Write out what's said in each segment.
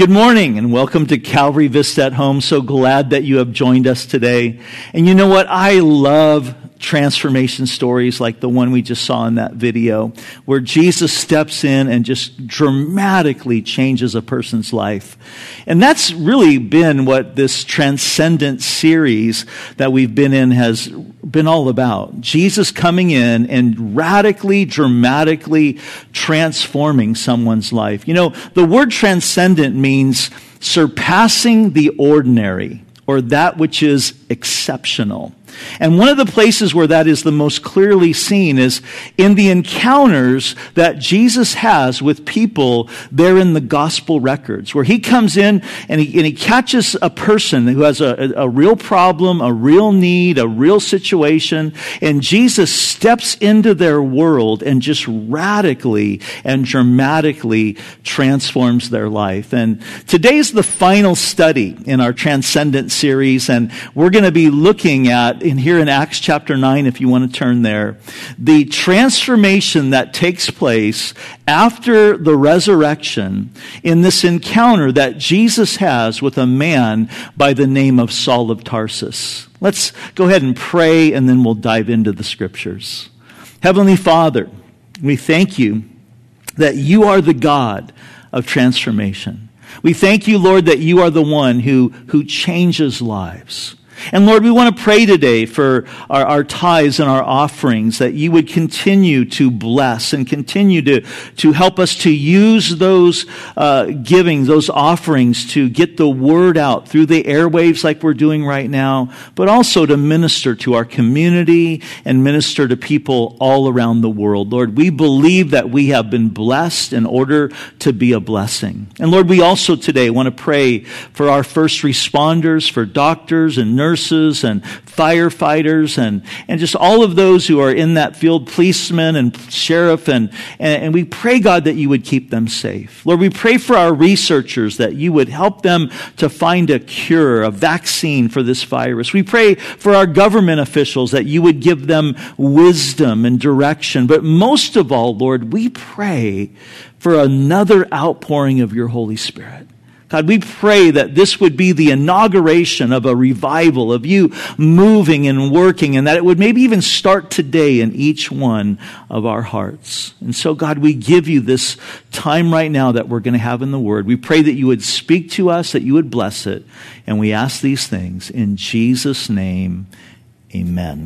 Good morning and welcome to Calvary Vista at Home. So glad that you have joined us today. And you know what? I love transformation stories like the one we just saw in that video, where Jesus steps in and just dramatically changes a person's life. And that's really been what this Transcendent series that we've been in has been all about. Jesus coming in and radically, dramatically transforming someone's life. You know, the word transcendent means surpassing the ordinary, or that which is exceptional. And one of the places where that is the most clearly seen is in the encounters that Jesus has with people there in the gospel records, where he comes in and he catches a person who has a real problem, a real need, a real situation, and Jesus steps into their world and just radically and dramatically transforms their life. And today's the final study in our Transcendent series, and we're going to be looking at here in Acts chapter 9, if you want to turn there, the transformation that takes place after the resurrection in this encounter that Jesus has with a man by the name of Saul of Tarsus. Let's go ahead and pray, and then we'll dive into the scriptures. Heavenly Father, we thank you that you are the God of transformation. We thank you, Lord, that you are the one who changes lives. And Lord, we want to pray today for our tithes and our offerings, that you would continue to bless and continue to help us to use those givings, those offerings, to get the word out through the airwaves like we're doing right now, but also to minister to our community and minister to people all around the world. Lord, we believe that we have been blessed in order to be a blessing. And Lord, we also today want to pray for our first responders, for doctors and nurses and firefighters and just all of those who are in that field, policemen and sheriff, and we pray, God, that you would keep them safe. Lord, we pray for our researchers, that you would help them to find a cure, a vaccine for this virus. We pray for our government officials, that you would give them wisdom and direction. But most of all, Lord, we pray for another outpouring of your Holy Spirit. God, we pray that this would be the inauguration of a revival, of you moving and working, and that it would maybe even start today in each one of our hearts. And so, God, we give you this time right now that we're going to have in the Word. We pray that you would speak to us, that you would bless it, and we ask these things in Jesus' name, amen.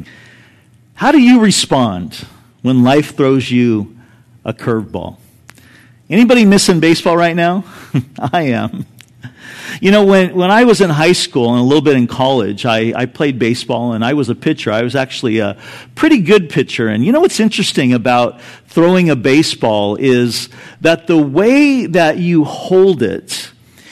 How do you respond when life throws you a curveball? Anybody missing baseball right now? I am. You know, when I was in high school and a little bit in college, I played baseball and I was a pitcher. I was actually a pretty good pitcher. And you know what's interesting about throwing a baseball is that the way that you hold it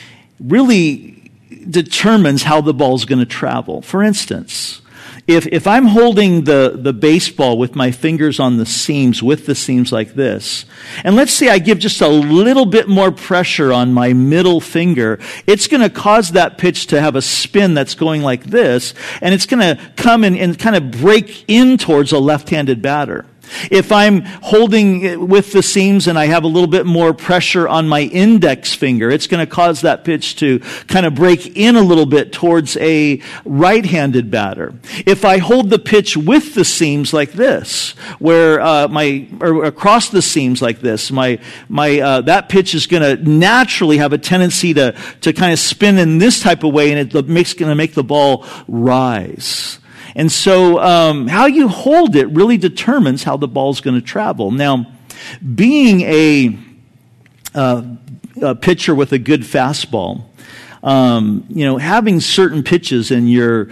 really determines how the ball's going to travel. For instance, if I'm holding the baseball with my fingers on the seams, with the seams like this, and let's say I give just a little bit more pressure on my middle finger, it's going to cause that pitch to have a spin that's going like this, and it's going to come in and kind of break in towards a left-handed batter. If I'm holding it with the seams and I have a little bit more pressure on my index finger, it's going to cause that pitch to kind of break in a little bit towards a right-handed batter. If I hold the pitch with the seams like this, where or across the seams like this, that pitch is going to naturally have a tendency to kind of spin in this type of way, and it's going to make the ball rise. And so how you hold it really determines how the ball's going to travel. Now, being a pitcher with a good fastball, having certain pitches in your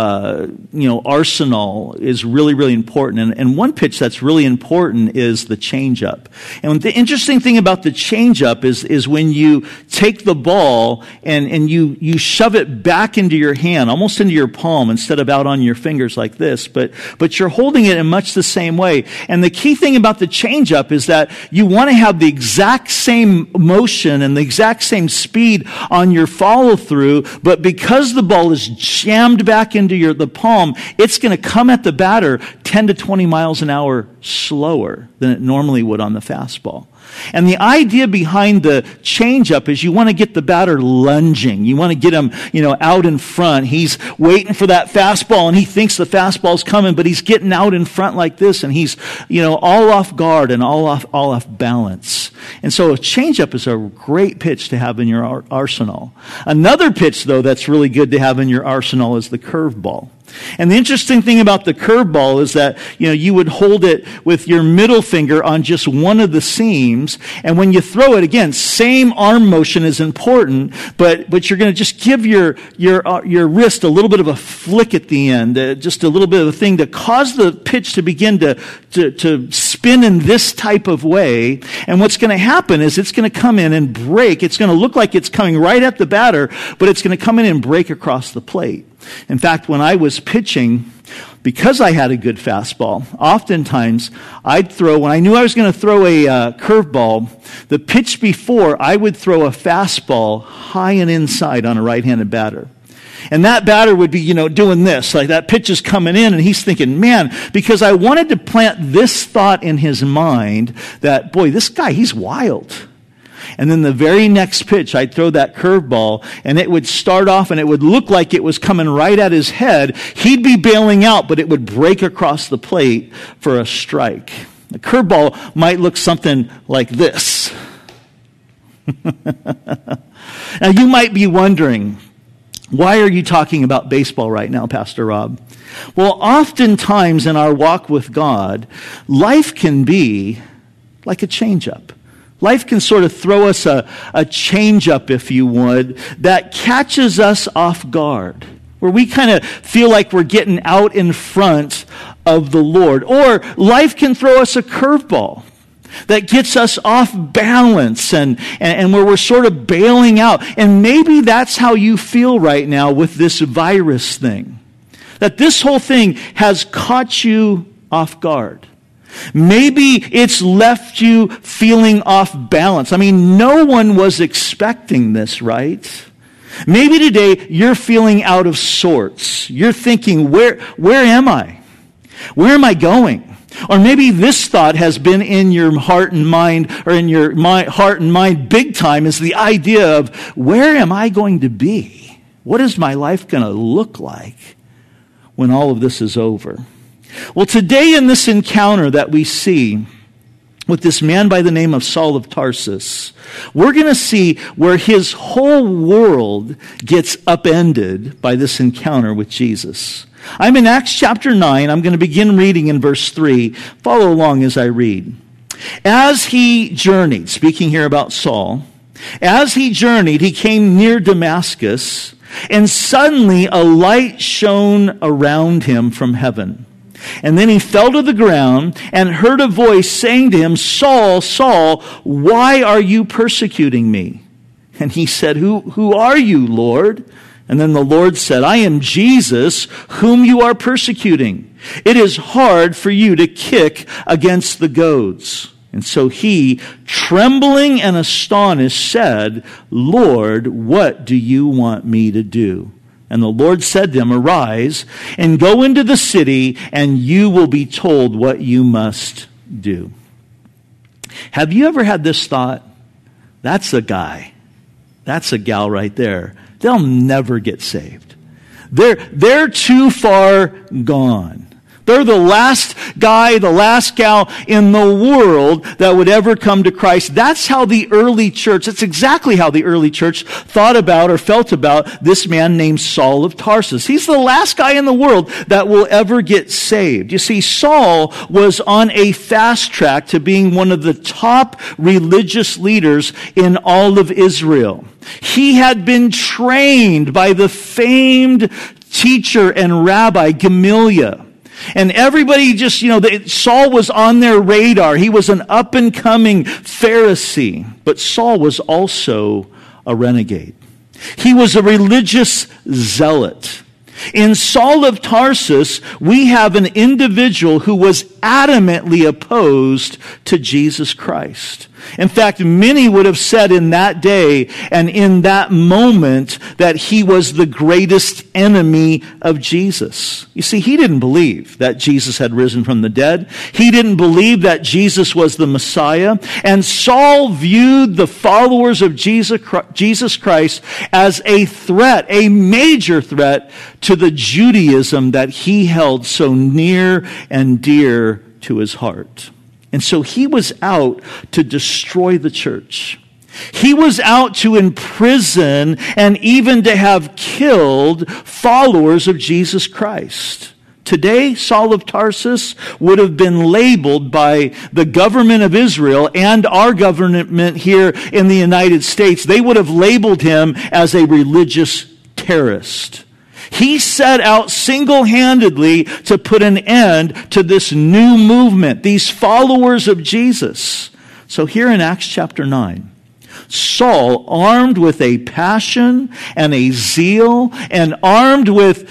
arsenal is really, really important. And one pitch that's really important is the changeup. And the interesting thing about the changeup is when you take the ball and you shove it back into your hand, almost into your palm, instead of out on your fingers like this, but you're holding it in much the same way. And the key thing about the changeup is that you want to have the exact same motion and the exact same speed on your follow through, but because the ball is jammed back into the palm, it's going to come at the batter 10 to 20 miles an hour slower than it normally would on the fastball. And the idea behind the changeup is you want to get the batter lunging. You want to get him, out in front. He's waiting for that fastball and he thinks the fastball's coming, but he's getting out in front like this and he's, all off guard and all off balance. And so a changeup is a great pitch to have in your arsenal. Another pitch, though, that's really good to have in your arsenal is the curveball. And the interesting thing about the curveball is that, you would hold it with your middle finger on just one of the seams. And when you throw it, again, same arm motion is important, but you're going to just give your wrist a little bit of a flick at the end, just a little bit of a thing to cause the pitch to begin to spin in this type of way. And what's going to happen is it's going to come in and break. It's going to look like it's coming right at the batter, but it's going to come in and break across the plate. In fact, when I was pitching, because I had a good fastball, oftentimes I'd throw, when I knew I was going to throw a curveball, the pitch before, I would throw a fastball high and inside on a right-handed batter. And that batter would be, doing this, like that pitch is coming in and he's thinking, man, because I wanted to plant this thought in his mind that, boy, this guy, he's wild. And then the very next pitch, I'd throw that curveball, and it would start off, and it would look like it was coming right at his head. He'd be bailing out, but it would break across the plate for a strike. The curveball might look something like this. Now, you might be wondering, why are you talking about baseball right now, Pastor Rob? Well, oftentimes in our walk with God, life can be like a changeup. Life can sort of throw us a change-up, if you would, that catches us off guard, where we kind of feel like we're getting out in front of the Lord. Or life can throw us a curveball that gets us off balance and where we're sort of bailing out. And maybe that's how you feel right now with this virus thing, that this whole thing has caught you off guard. Maybe it's left you feeling off balance. I mean, no one was expecting this, right? Maybe today you're feeling out of sorts. You're thinking, where am I? Where am I going? Or maybe this thought has been in your heart and mind, or in your heart and mind big time, is the idea of, where am I going to be? What is my life going to look like when all of this is over? Well, today in this encounter that we see with this man by the name of Saul of Tarsus, we're going to see where his whole world gets upended by this encounter with Jesus. I'm in Acts chapter 9. I'm going to begin reading in verse 3. Follow along as I read. As he journeyed, speaking here about Saul, as he journeyed, he came near Damascus, and suddenly a light shone around him from heaven. And then he fell to the ground and heard a voice saying to him, Saul, Saul, why are you persecuting me? And he said, Who are you, Lord? And then the Lord said, I am Jesus, whom you are persecuting. It is hard for you to kick against the goads. And so he, trembling and astonished, said, Lord, what do you want me to do? And the Lord said to him, Arise and go into the city, and you will be told what you must do. Have you ever had this thought? That's a guy. That's a gal right there. They'll never get saved. They're too far gone. They're the last guy, the last gal in the world that would ever come to Christ. That's how the early church, that's exactly how the early church thought about or felt about this man named Saul of Tarsus. He's the last guy in the world that will ever get saved. You see, Saul was on a fast track to being one of the top religious leaders in all of Israel. He had been trained by the famed teacher and rabbi Gamaliel. And everybody just, Saul was on their radar. He was an up-and-coming Pharisee. But Saul was also a renegade. He was a religious zealot. In Saul of Tarsus, we have an individual who was adamantly opposed to Jesus Christ. In fact, many would have said in that day and in that moment that he was the greatest enemy of Jesus. You see, he didn't believe that Jesus had risen from the dead. He didn't believe that Jesus was the Messiah. And Saul viewed the followers of Jesus Christ as a threat, a major threat to the Judaism that he held so near and dear to his heart. And so he was out to destroy the church. He was out to imprison and even to have killed followers of Jesus Christ. Today, Saul of Tarsus would have been labeled by the government of Israel and our government here in the United States. They would have labeled him as a religious terrorist. He set out single-handedly to put an end to this new movement, these followers of Jesus. So here in Acts chapter 9, Saul, armed with a passion and a zeal and armed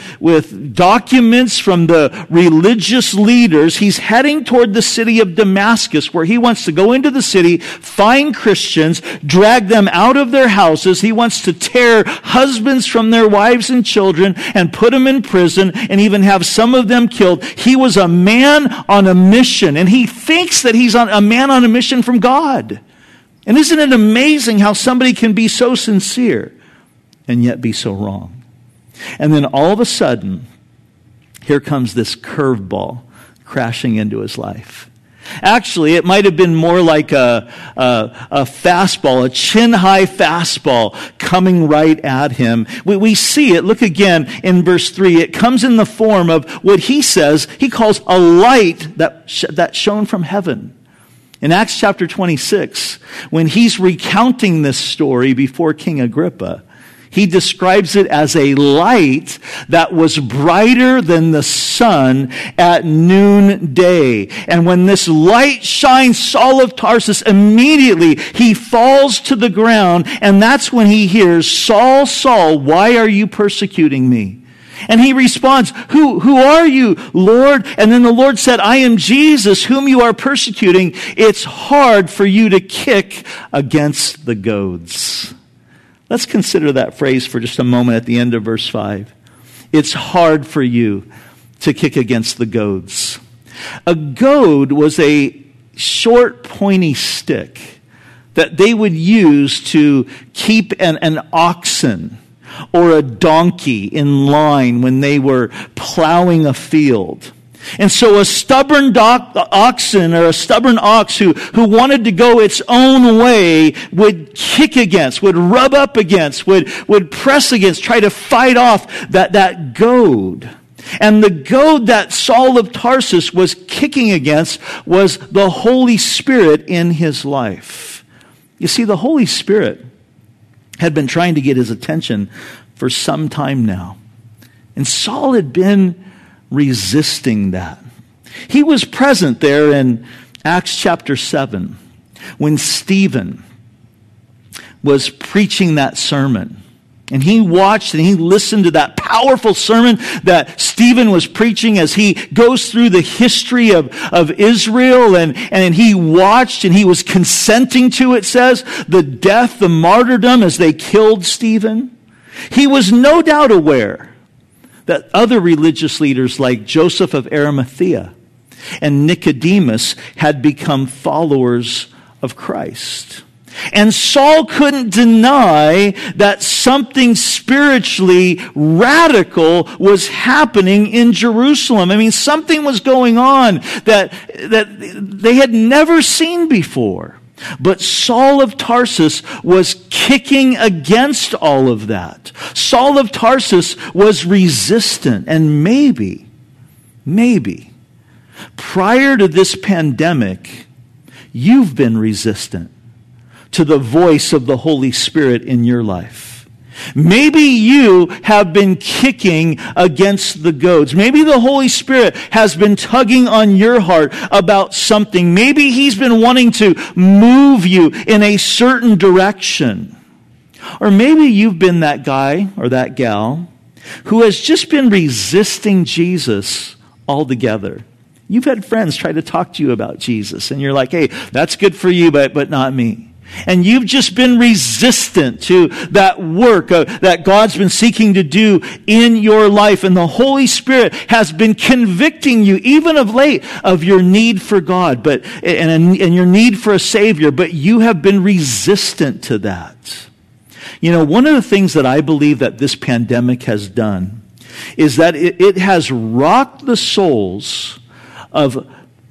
with documents from the religious leaders, he's heading toward the city of Damascus, where he wants to go into the city, find Christians, drag them out of their houses. He wants to tear husbands from their wives and children and put them in prison and even have some of them killed. He was a man on a mission, and he thinks that he's a man on a mission from God. And isn't it amazing how somebody can be so sincere and yet be so wrong? And then all of a sudden, here comes this curveball crashing into his life. Actually, it might have been more like a fastball, a chin-high fastball coming right at him. We see it. Look again in verse 3. It comes in the form of what he says, he calls a light that shone from heaven. In Acts chapter 26, when he's recounting this story before King Agrippa, he describes it as a light that was brighter than the sun at noonday. And when this light shines, Saul of Tarsus, immediately he falls to the ground, and that's when he hears, "Saul, Saul, why are you persecuting me?" And he responds, Who are you, Lord? And then the Lord said, "I am Jesus, whom you are persecuting. It's hard for you to kick against the goads." Let's consider that phrase for just a moment at the end of verse 5. It's hard for you to kick against the goads. A goad was a short, pointy stick that they would use to keep an oxen or a donkey in line when they were plowing a field. And so a stubborn oxen or a stubborn ox who wanted to go its own way would kick against, would rub up against, would press against, try to fight off that goad. And the goad that Saul of Tarsus was kicking against was the Holy Spirit in his life. You see, the Holy Spirit had been trying to get his attention for some time now. And Saul had been resisting that. He was present there in Acts chapter 7 when Stephen was preaching that sermon. And he watched and he listened to that powerful sermon that Stephen was preaching as he goes through the history of Israel. And he watched and he was consenting to, it says, the death, the martyrdom as they killed Stephen. He was no doubt aware that other religious leaders like Joseph of Arimathea and Nicodemus had become followers of Christ. And Saul couldn't deny that something spiritually radical was happening in Jerusalem. I mean, something was going on that they had never seen before. But Saul of Tarsus was kicking against all of that. Saul of Tarsus was resistant. And maybe, prior to this pandemic, you've been resistant to the voice of the Holy Spirit in your life. Maybe you have been kicking against the goads. Maybe the Holy Spirit has been tugging on your heart about something. Maybe He's been wanting to move you in a certain direction. Or maybe you've been that guy or that gal who has just been resisting Jesus altogether. You've had friends try to talk to you about Jesus, and you're like, hey, that's good for you, but not me. And you've just been resistant to that work that God's been seeking to do in your life. And the Holy Spirit has been convicting you, even of late, of your need for God and your need for a Savior. But you have been resistant to that. You know, one of the things that I believe that this pandemic has done is that it has rocked the souls of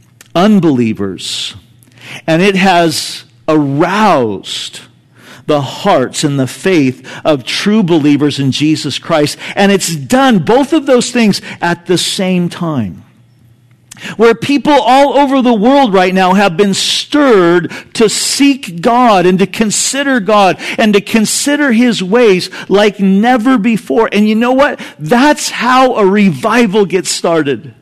unbelievers, and it has aroused the hearts and the faith of true believers in Jesus Christ. And it's done both of those things at the same time. Where people all over the world right now have been stirred to seek God and to consider God and to consider His ways like never before. And you know what? That's how a revival gets started.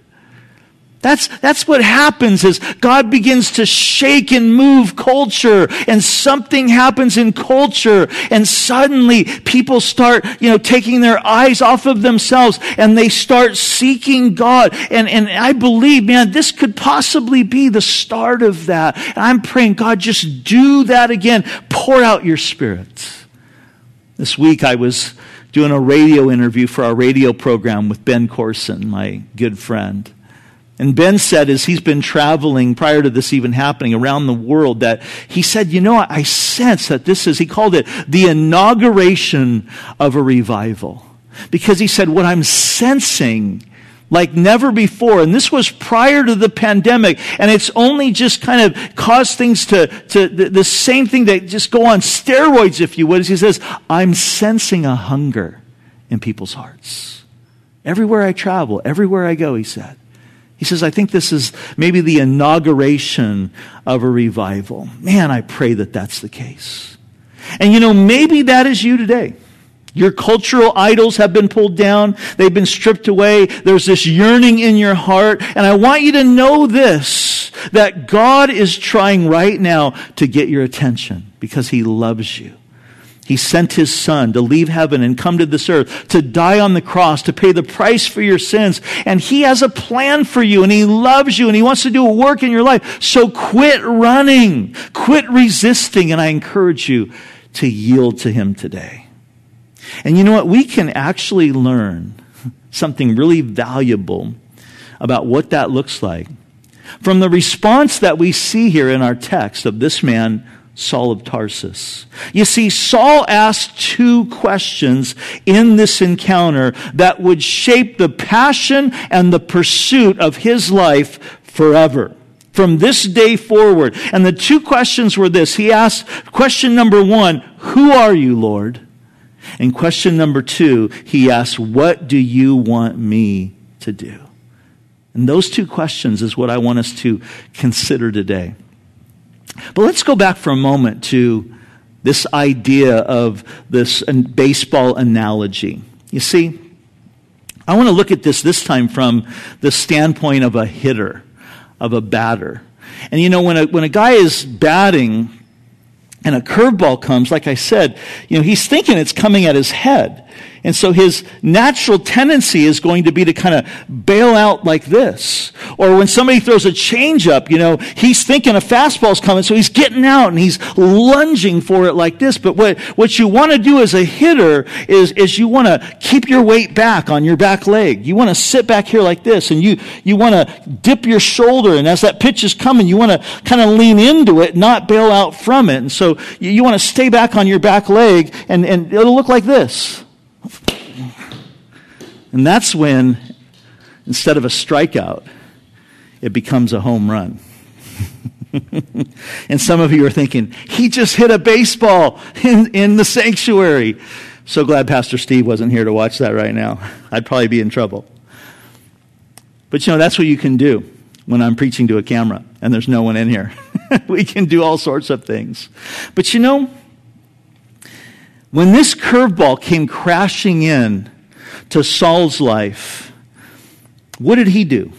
That's what happens is God begins to shake and move culture, and something happens in culture, and suddenly people start, taking their eyes off of themselves, and they start seeking God. And I believe, man, this could possibly be the start of that. And I'm praying, God, just do that again. Pour out your Spirit. This week I was doing a radio interview for our radio program with Ben Corson, my good friend. And Ben said, as he's been traveling prior to this even happening around the world, that he said, I sense that this is, he called it the inauguration of a revival. Because he said, what I'm sensing like never before, and this was prior to the pandemic, and it's only just kind of caused things to the same thing that just go on steroids, if you would, as he says, I'm sensing a hunger in people's hearts. Everywhere I travel, everywhere I go, he said. He says, I think this is maybe the inauguration of a revival. Man, I pray that that's the case. And maybe that is you today. Your cultural idols have been pulled down. They've been stripped away. There's this yearning in your heart. And I want you to know this, that God is trying right now to get your attention because He loves you. He sent His Son to leave heaven and come to this earth, to die on the cross, to pay the price for your sins. And He has a plan for you, and He loves you, and He wants to do a work in your life. So quit running, quit resisting, and I encourage you to yield to Him today. And you know what? We can actually learn something really valuable about what that looks like from the response that we see here in our text of this man, Saul of Tarsus. You see, Saul asked two questions in this encounter that would shape the passion and the pursuit of his life forever, from this day forward. And the two questions were this. He asked, question number one, who are you, Lord? And question number two, he asked, what do you want me to do? And those two questions is what I want us to consider today. But let's go back for a moment to this idea of this baseball analogy. You see, I want to look at this time from the standpoint of a hitter, of a batter. And when a guy is batting and a curveball comes, like I said, he's thinking it's coming at his head. And so his natural tendency is going to be to kind of bail out like this. Or when somebody throws a changeup, he's thinking a fastball's coming, so he's getting out and he's lunging for it like this. But what you want to do as a hitter is you want to keep your weight back on your back leg. You want to sit back here like this, and you want to dip your shoulder, and as that pitch is coming, you want to kind of lean into it, not bail out from it. And so you want to stay back on your back leg, and it'll look like this. And that's when, instead of a strikeout, it becomes a home run. And some of you are thinking, he just hit a baseball in the sanctuary. So glad Pastor Steve wasn't here to watch that right now. I'd probably be in trouble. But that's what you can do when I'm preaching to a camera and there's no one in here. We can do all sorts of things. But when this curveball came crashing in to Saul's life, what did he do?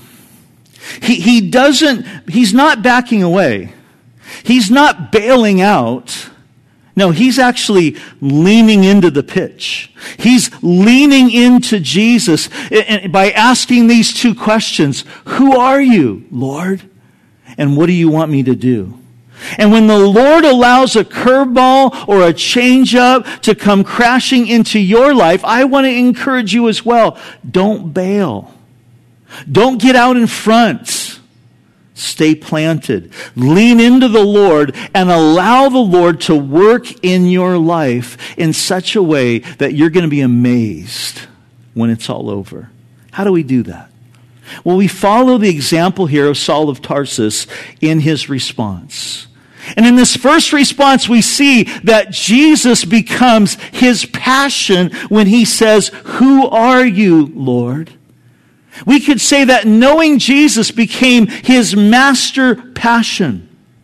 He's not backing away. He's not bailing out No, he's actually leaning into the pitch. He's leaning into Jesus by asking these two questions. Who are you, Lord? And what do you want me to do? And when the Lord allows a curveball or a change-up to come crashing into your life, I want to encourage you as well. Don't bail. Don't get out in front. Stay planted. Lean into the Lord and allow the Lord to work in your life in such a way that you're going to be amazed when it's all over. How do we do that? Well, we follow the example here of Saul of Tarsus in his response. And in this first response, we see that Jesus becomes his passion when he says, "Who are you, Lord?" We could say that knowing Jesus became his master passion.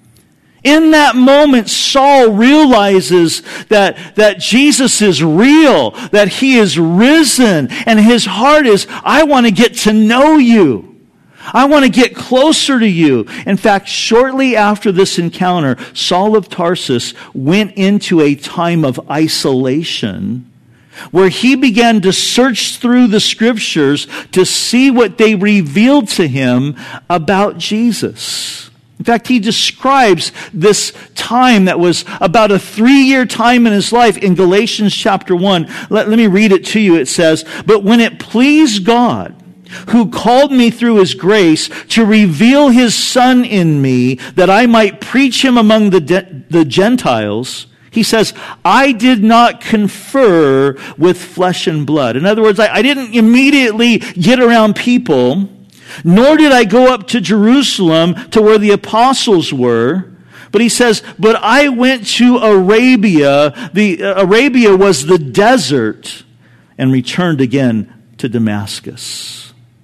In that moment, Saul realizes that Jesus is real, that he is risen, and his heart is, I want to get to know you. I want to get closer to you. In fact, shortly after this encounter, Saul of Tarsus went into a time of isolation where he began to search through the scriptures to see what they revealed to him about Jesus. In fact, he describes this time that was about a 3-year time in his life in Galatians chapter 1. Let me read it to you. It says, "But when it pleased God, who called me through his grace to reveal his Son in me, that I might preach him among the Gentiles," he says, "I did not confer with flesh and blood." In other words, I didn't immediately get around people, nor did I go up to Jerusalem to where the apostles were. But he says, "But I went to Arabia." Arabia was the desert, and returned again to Damascus.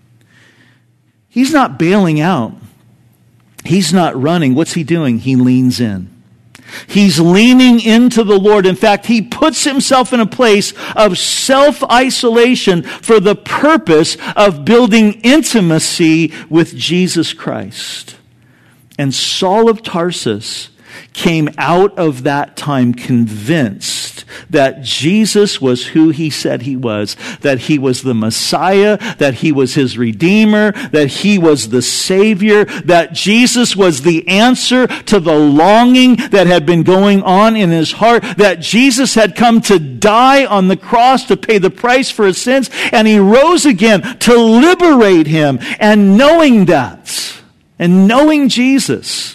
He's not bailing out. He's not running. What's he doing? He leans in. He's leaning into the Lord. In fact, he puts himself in a place of self-isolation for the purpose of building intimacy with Jesus Christ. And Saul of Tarsus came out of that time convinced that Jesus was who he said he was, that he was the Messiah, that he was his Redeemer, that he was the Savior, that Jesus was the answer to the longing that had been going on in his heart, that Jesus had come to die on the cross to pay the price for his sins, and he rose again to liberate him. And knowing that, and knowing Jesus,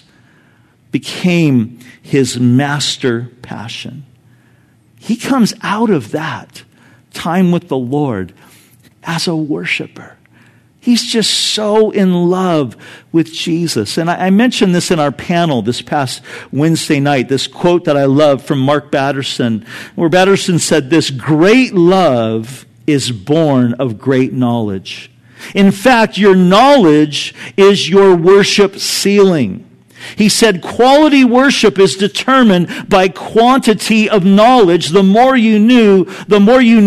became his master passion. He comes out of that time with the Lord as a worshiper. He's just so in love with Jesus. And I mentioned this in our panel this past Wednesday night, this quote that I love from Mark Batterson, where Batterson said this, "Great love is born of great knowledge. In fact, your knowledge is your worship ceiling." He said, quality worship is determined by quantity of knowledge. The more you know, the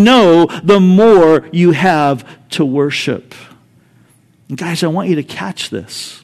more you have to worship. And guys, I want you to catch this.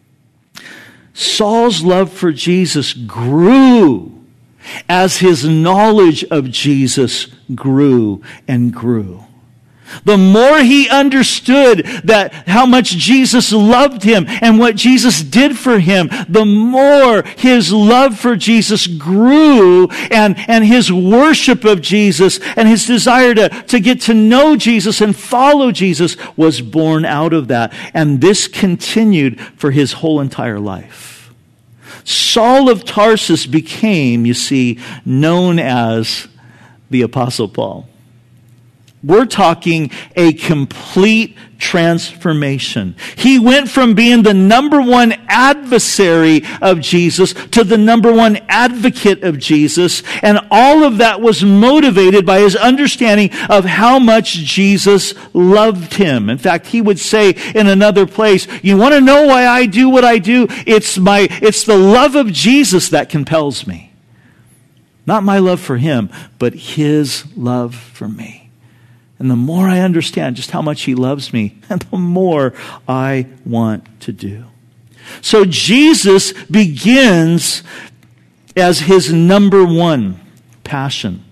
Saul's love for Jesus grew as his knowledge of Jesus grew and grew. The more he understood that how much Jesus loved him and what Jesus did for him, the more his love for Jesus grew, and his worship of Jesus and his desire to get to know Jesus and follow Jesus was born out of that. And this continued for his whole entire life. Saul of Tarsus became, you see, known as the Apostle Paul. We're talking a complete transformation. He went from being the number one adversary of Jesus to the number one advocate of Jesus, and all of that was motivated by his understanding of how much Jesus loved him. In fact, he would say in another place, "You want to know why I do what I do? It's the love of Jesus that compels me. Not my love for him, but his love for me." And the more I understand just how much he loves me, and the more I want to do. So Jesus begins as his number one. passion.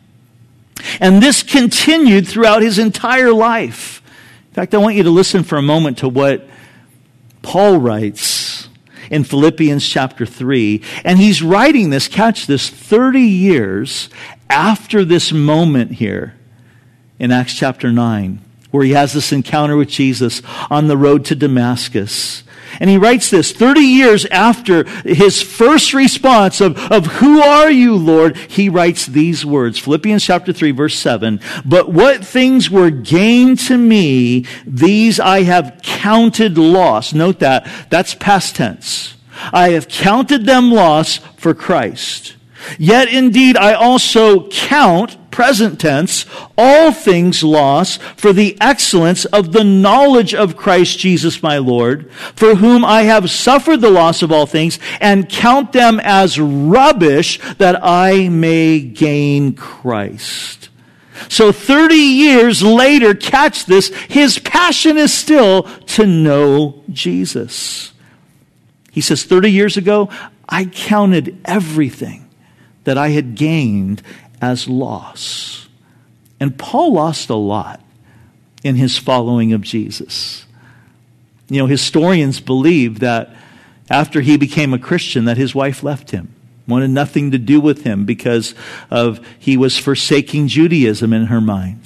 And this continued throughout his entire life. In fact, I want you to listen for a moment to what Paul writes in Philippians chapter 3. And he's writing this, catch this, 30 years after this moment here in Acts chapter 9, where he has this encounter with Jesus on the road to Damascus. And he writes this 30 years after his first response of who are you, Lord? He writes these words, Philippians chapter 3, verse 7. But what things were gained to me, these I have counted loss. Note that. That's past tense. I have counted them loss for Christ. Yet indeed I also count, present tense, all things loss for the excellence of the knowledge of Christ Jesus my Lord, for whom I have suffered the loss of all things, and count them as rubbish that I may gain Christ. So 30 years later, catch this, his passion is still to know Jesus. He says, 30 years ago, I counted everything that I had gained as loss. And Paul lost a lot in his following of Jesus. You know, historians believe that after he became a Christian, that his wife left him, wanted nothing to do with him because of he was forsaking Judaism in her mind.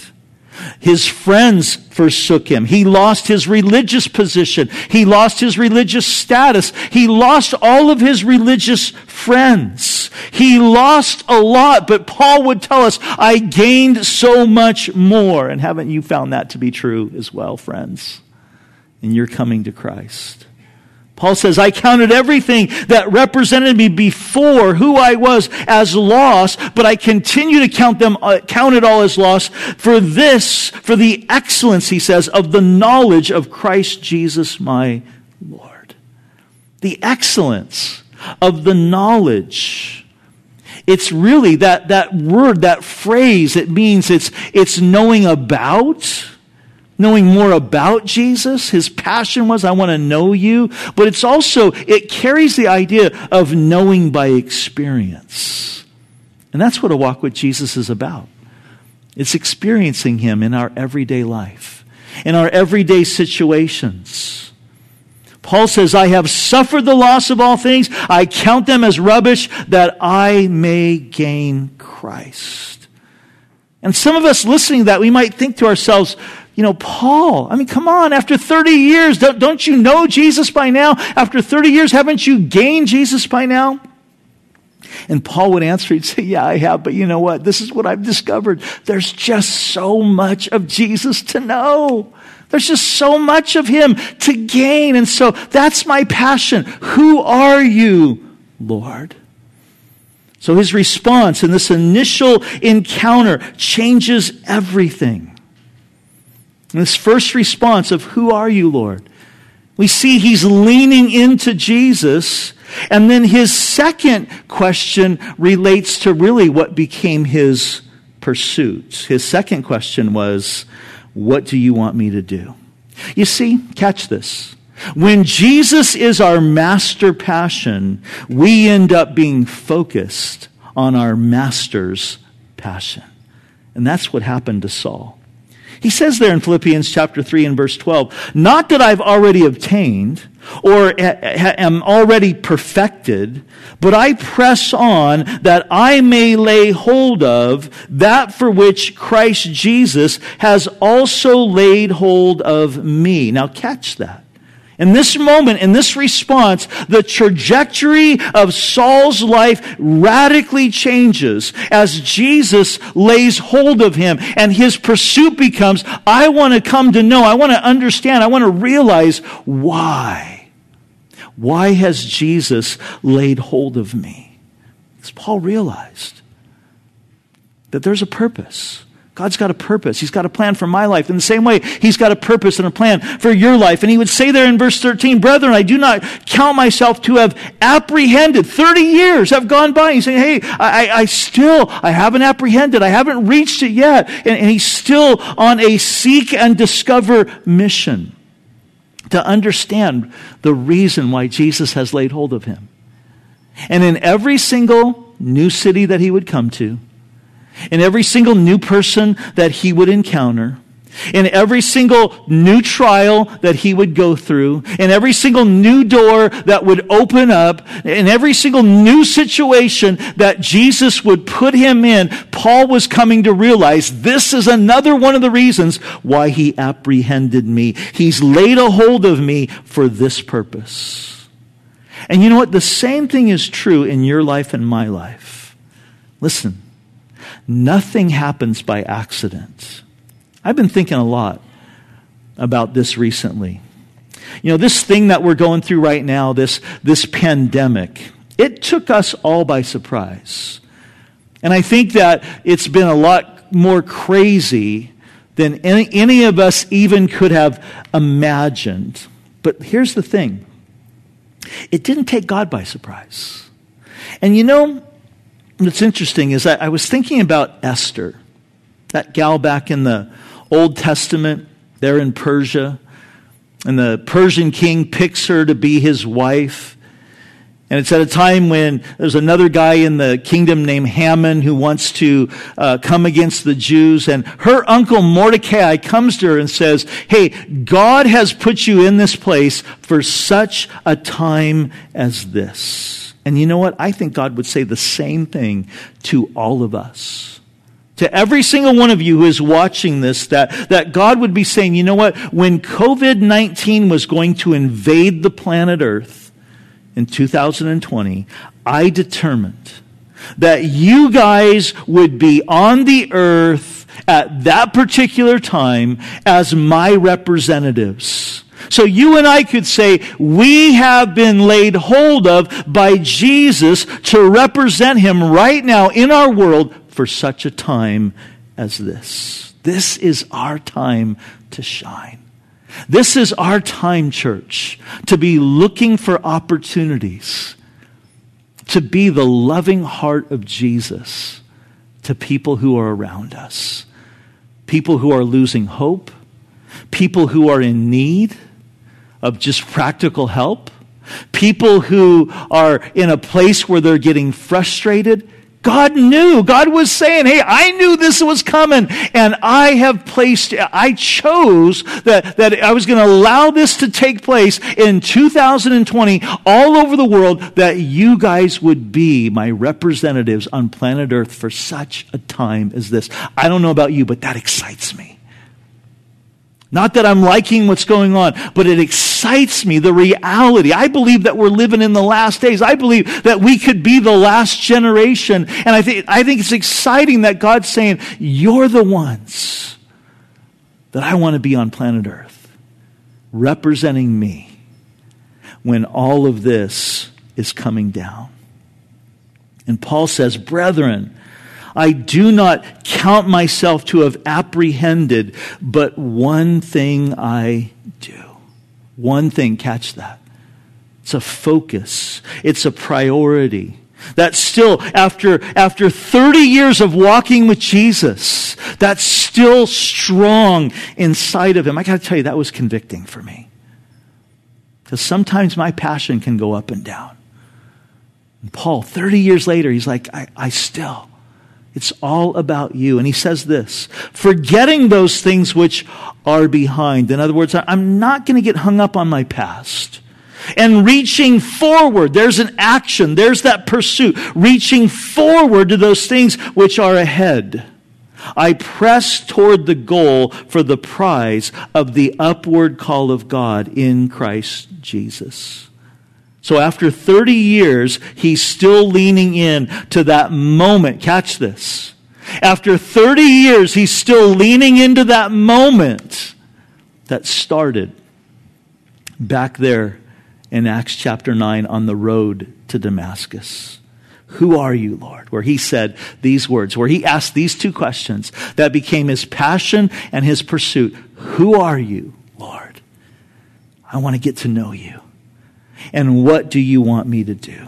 His friends forsook him. He lost his religious position. He lost his religious status. He lost all of his religious friends. He lost a lot, but Paul would tell us, I gained so much more. And haven't you found that to be true as well, friends? And you're coming to Christ. Paul says, I counted everything that represented me before who I was as loss, but I continue to count it all as loss for the excellence, he says, of the knowledge of Christ Jesus my Lord. The excellence of the knowledge. It's really that word, that phrase, it means it's knowing about, knowing more about Jesus. His passion was, I want to know you. But it's also, it carries the idea of knowing by experience. And that's what a walk with Jesus is about. It's experiencing him in our everyday life, in our everyday situations. Paul says, I have suffered the loss of all things. I count them as rubbish that I may gain Christ. And some of us listening to that, we might think to ourselves, you know, Paul, I mean, come on, after 30 years, don't you know Jesus by now? After 30 years, haven't you gained Jesus by now? And Paul would answer, he'd say, yeah, I have, but you know what? This is what I've discovered. There's just so much of Jesus to know. There's just so much of him to gain. And so that's my passion. Who are you, Lord? So his response in this initial encounter changes everything. In this first response of, who are you, Lord? We see he's leaning into Jesus. And then his second question relates to really what became his pursuit. His second question was, what do you want me to do? You see, catch this. When Jesus is our master passion, we end up being focused on our master's passion. And that's what happened to Saul. He says there in Philippians chapter 3 and verse 12, not that I've already obtained or am already perfected, but I press on that I may lay hold of that for which Christ Jesus has also laid hold of me. Now catch that. In this moment, in this response, the trajectory of Saul's life radically changes as Jesus lays hold of him, and his pursuit becomes, I want to come to know, I want to understand, I want to realize why. Why has Jesus laid hold of me? Because Paul realized that there's a purpose. God's got a purpose. He's got a plan for my life. In the same way, he's got a purpose and a plan for your life. And he would say there in verse 13, brethren, I do not count myself to have apprehended. 30 years have gone by. He's saying, hey, I haven't apprehended. I haven't reached it yet. And he's still on a seek and discover mission to understand the reason why Jesus has laid hold of him. And in every single new city that he would come to, in every single new person that he would encounter, in every single new trial that he would go through, in every single new door that would open up, in every single new situation that Jesus would put him in, Paul was coming to realize this is another one of the reasons why he apprehended me. He's laid a hold of me for this purpose. And you know what? The same thing is true in your life and my life. Listen, nothing happens by accident. I've been thinking a lot about this recently. You know, this thing that we're going through right now, this pandemic, it took us all by surprise. And I think that it's been a lot more crazy than any of us even could have imagined. But here's the thing. It didn't take God by surprise. And you know, what's interesting is I was thinking about Esther, that gal back in the Old Testament, there in Persia, and the Persian king picks her to be his wife. And it's at a time when there's another guy in the kingdom named Haman who wants to come against the Jews. And her uncle Mordecai comes to her and says, hey, God has put you in this place for such a time as this. And you know what? I think God would say the same thing to all of us. To every single one of you who is watching this, that God would be saying, you know what? When COVID-19 was going to invade the planet Earth in 2020, I determined that you guys would be on the earth at that particular time as my representatives. So you and I could say, we have been laid hold of by Jesus to represent him right now in our world for such a time as this. This is our time to shine. This is our time, church, to be looking for opportunities to be the loving heart of Jesus to people who are around us. People who are losing hope. People who are in need of just practical help. People who are in a place where they're getting frustrated. God knew. God was saying, hey, I knew this was coming, and I chose that I was going to allow this to take place in 2020 all over the world, that you guys would be my representatives on planet Earth for such a time as this. I don't know about you, but that excites me. Not that I'm liking what's going on, but it excites me, the reality. I believe that we're living in the last days. I believe that we could be the last generation. And I think it's exciting that God's saying, you're the ones that I want to be on planet Earth, representing me when all of this is coming down. And Paul says, brethren, I do not count myself to have apprehended, but one thing I do. One thing, catch that. It's a focus. It's a priority. That's still, after 30 years of walking with Jesus, that's still strong inside of him. I got to tell you, that was convicting for me. Because sometimes my passion can go up and down. And Paul, 30 years later, he's like, I still... It's all about you. And he says this, forgetting those things which are behind. In other words, I'm not going to get hung up on my past. And reaching forward, there's an action, there's that pursuit. Reaching forward to those things which are ahead. I press toward the goal for the prize of the upward call of God in Christ Jesus. So after 30 years, he's still leaning in to that moment. Catch this. After 30 years, he's still leaning into that moment that started back there in Acts chapter 9 on the road to Damascus. Who are you, Lord? Where he said these words, where he asked these two questions that became his passion and his pursuit. Who are you, Lord? I want to get to know you. And what do you want me to do?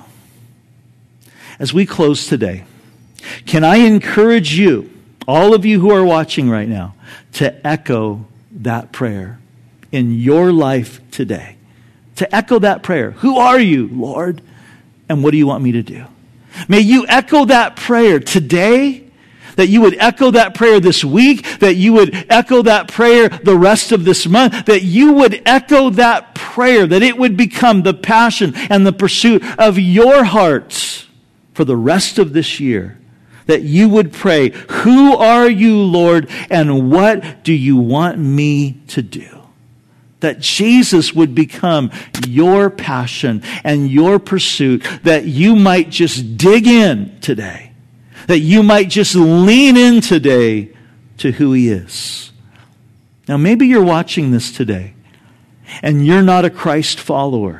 As we close today, can I encourage you, all of you who are watching right now, to echo that prayer in your life today? To echo that prayer. Who are you, Lord? And what do you want me to do? May you echo that prayer today, that you would echo that prayer this week, that you would echo that prayer the rest of this month, that you would echo that prayer, that it would become the passion and the pursuit of your hearts for the rest of this year. That you would pray, who are you, Lord, and what do you want me to do? That Jesus would become your passion and your pursuit, that you might just dig in today, that you might just lean in today to who He is. Now, maybe you're watching this today, and you're not a Christ follower.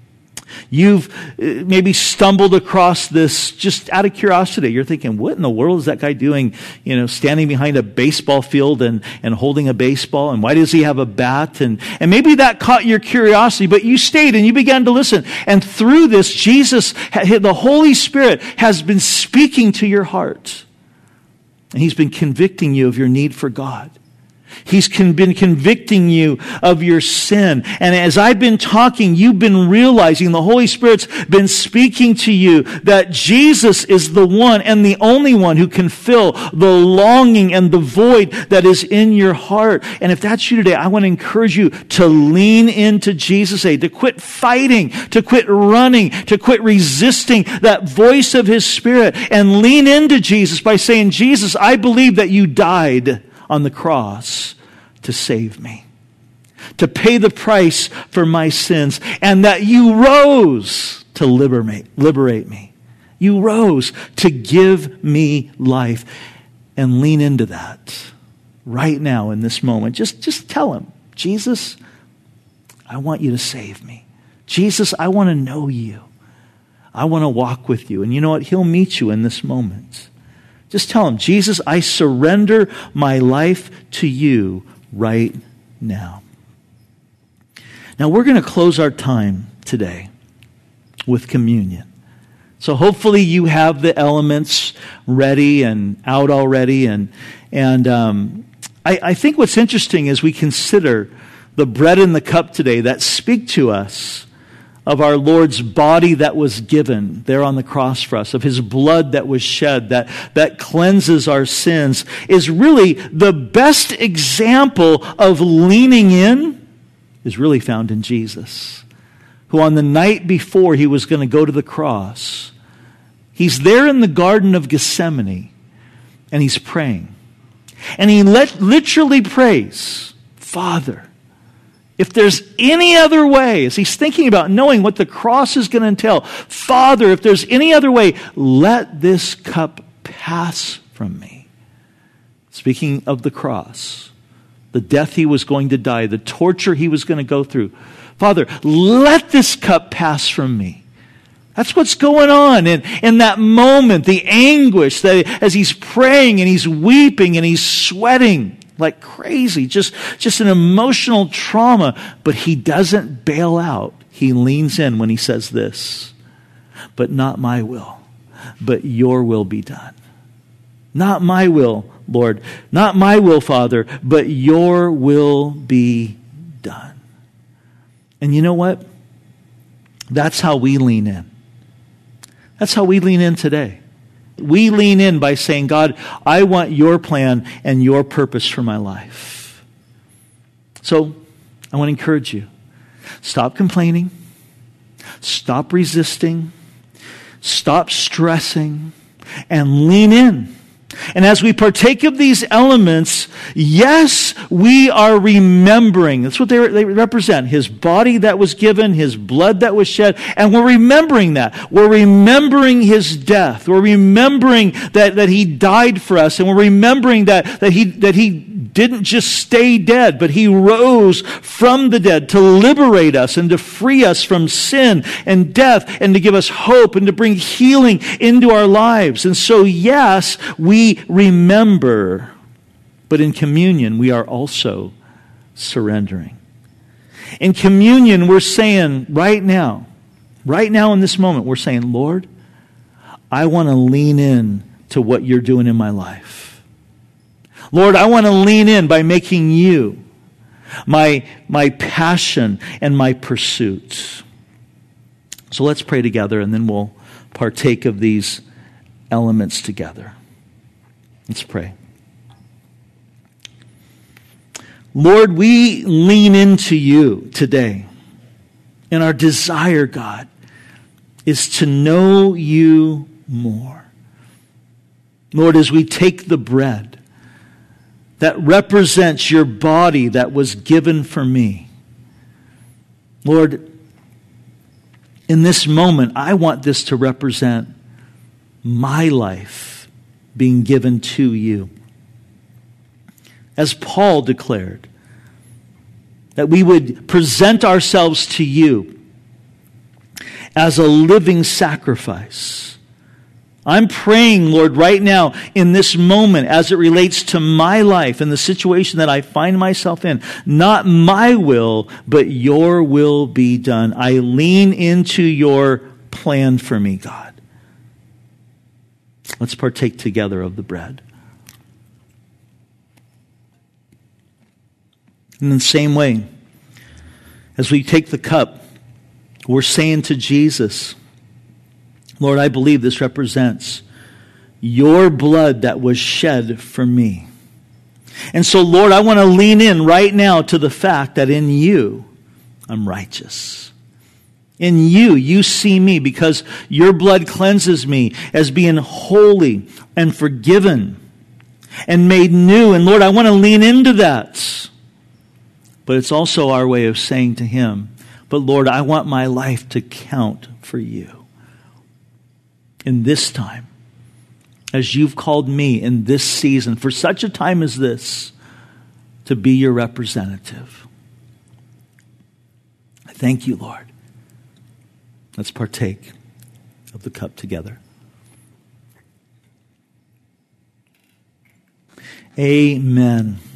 You've maybe stumbled across this just out of curiosity. You're thinking, what in the world is that guy doing, standing behind a baseball field and holding a baseball? And why does he have a bat? And maybe that caught your curiosity, but you stayed and you began to listen. And through this, Jesus, the Holy Spirit, has been speaking to your heart. And He's been convicting you of your need for God. He's been convicting you of your sin. And as I've been talking, you've been realizing, the Holy Spirit's been speaking to you, that Jesus is the one and the only one who can fill the longing and the void that is in your heart. And if that's you today, I want to encourage you to lean into Jesus today, to quit fighting, to quit running, to quit resisting that voice of His Spirit, and lean into Jesus by saying, Jesus, I believe that you died on the cross to save me, to pay the price for my sins, and that you rose to liberate me. You rose to give me life. And lean into that right now in this moment. Just tell Him, Jesus, I want you to save me. Jesus, I want to know you. I want to walk with you. And you know what? He'll meet you in this moment. Just tell Him, Jesus, I surrender my life to you right now. Now, we're going to close our time today with communion. So hopefully you have the elements ready and out already. And I think what's interesting is we consider the bread and the cup today that speak to us of our Lord's body that was given there on the cross for us, of His blood that was shed, that cleanses our sins, is really the best example of leaning in is really found in Jesus, who on the night before He was going to go to the cross, He's there in the Garden of Gethsemane, and He's praying. And He literally prays, Father, if there's any other way, as He's thinking about knowing what the cross is going to entail, Father, if there's any other way, let this cup pass from me. Speaking of the cross, the death He was going to die, the torture He was going to go through. Father, let this cup pass from me. That's what's going on in that moment, the anguish that as He's praying and He's weeping and He's sweating like crazy, just an emotional trauma, but He doesn't bail out. He leans in when He says this, but not my will, but your will be done. Not my will, Lord, not my will, Father, but your will be done. And you know what? That's how we lean in. That's how we lean in today. We lean in by saying, God, I want your plan and your purpose for my life. So I want to encourage you. Stop complaining. Stop resisting. Stop stressing. And lean in. And as we partake of these elements, yes, we are remembering. That's what they represent. His body that was given, His blood that was shed, and we're remembering that. We're remembering His death. We're remembering that He died for us, and we're remembering that He didn't just stay dead, but He rose from the dead to liberate us and to free us from sin and death and to give us hope and to bring healing into our lives. And so, yes, we remember, but in communion, we are also surrendering. In communion, we're saying right now in this moment, we're saying, Lord, I want to lean in to what you're doing in my life. Lord, I want to lean in by making you my passion and my pursuit. So let's pray together, and then we'll partake of these elements together. Let's pray. Lord, we lean into you today. And our desire, God, is to know you more. Lord, as we take the bread that represents your body that was given for me, Lord, in this moment, I want this to represent my life being given to you. As Paul declared, that we would present ourselves to you as a living sacrifice. I'm praying, Lord, right now in this moment as it relates to my life and the situation that I find myself in. Not my will, but your will be done. I lean into your plan for me, God. Let's partake together of the bread. In the same way, as we take the cup, we're saying to Jesus, Lord, I believe this represents your blood that was shed for me. And so, Lord, I want to lean in right now to the fact that in you, I'm righteous. In you, you see me because your blood cleanses me as being holy and forgiven and made new. And Lord, I want to lean into that. But it's also our way of saying to him, but Lord, I want my life to count for you. In this time, as you've called me in this season, for such a time as this, to be your representative. I thank you, Lord. Let's partake of the cup together. Amen.